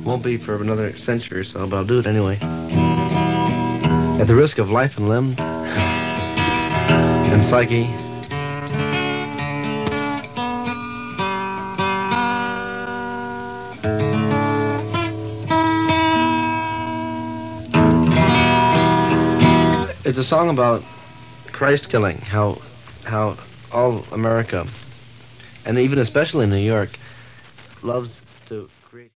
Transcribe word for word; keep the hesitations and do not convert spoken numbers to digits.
Won't be for another century or so, but I'll do it anyway. At the risk of life and limb and psyche. It's a song about Christ killing, how how all America, and even especially New York, loves to